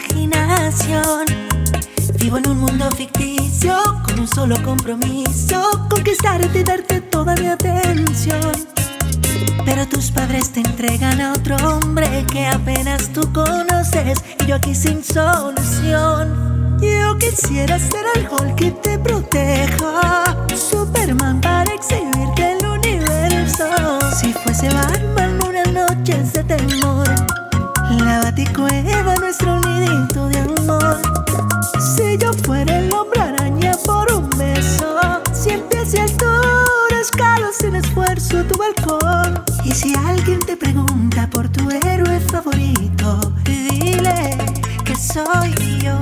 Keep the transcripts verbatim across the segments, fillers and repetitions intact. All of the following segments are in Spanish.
imaginación. Vivo en un mundo ficticio con un solo compromiso: conquistarte y darte toda mi atención. Pero tus padres te entregan a otro hombre que apenas tú conoces, y yo aquí sin solución. Yo quisiera ser el Hulk que te proteja, Superman para exhibirte el universo. Si fuese Batman, unas noches de temor, la Baticueva, nuestro nidito de amor. Si yo fuera el hombre araña por un beso, cien pies y altura, escalo sin esfuerzo tu balcón. Y si alguien te pregunta por tu héroe favorito, dile que soy yo.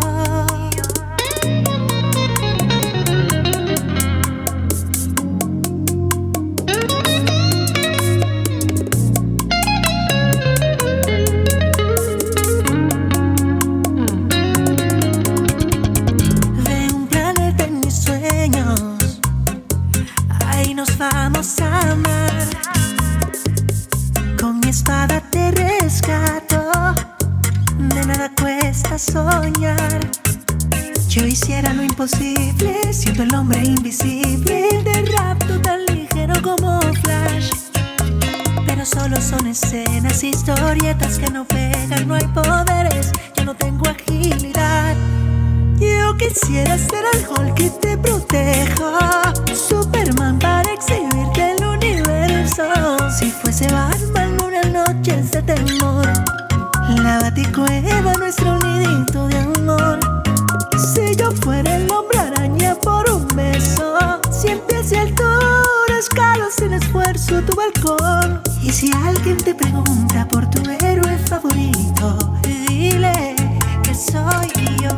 Vamos a amar, con mi espada te rescato, de nada cuesta soñar. Yo hiciera lo imposible, siendo el hombre invisible, de rapto tan ligero como Flash. Pero solo son escenas, historietas que no pegan, no hay poderes, yo no tengo agilidad. Yo quisiera ser el Hulk que te proteja, Superman para exhibirte el universo. Si fuese Batman, unas noches de temor, la Baticueva, nuestro nidito de amor. Si yo fuera el hombre araña por un beso, cien pies y altura, escalo sin esfuerzo tu balcón. Y si alguien te pregunta por tu héroe favorito, dile que soy yo.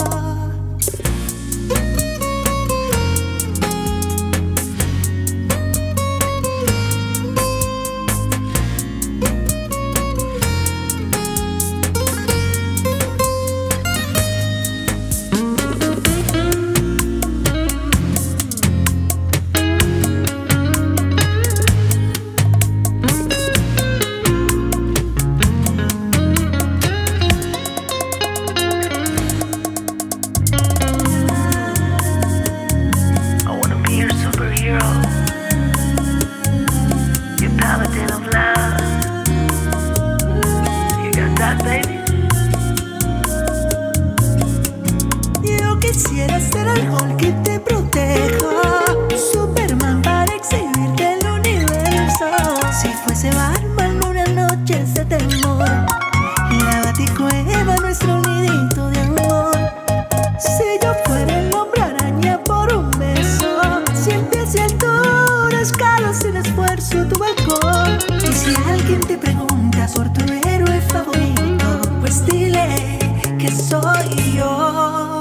Quisiera ser el Hulk que te proteja, Superman para exhibirte el universo. Si fuese Batman, unas noches de temor, la Baticueva, nuestro nidito de amor. Si yo fuera el hombre araña por un beso, cien pies y altura, escalo sin esfuerzo tu balcón. Y si alguien te pregunta por tu héroe favorito, pues dile que soy yo.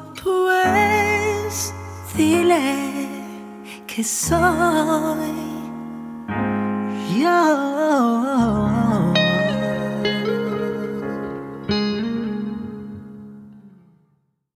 Pues dile que soy yo.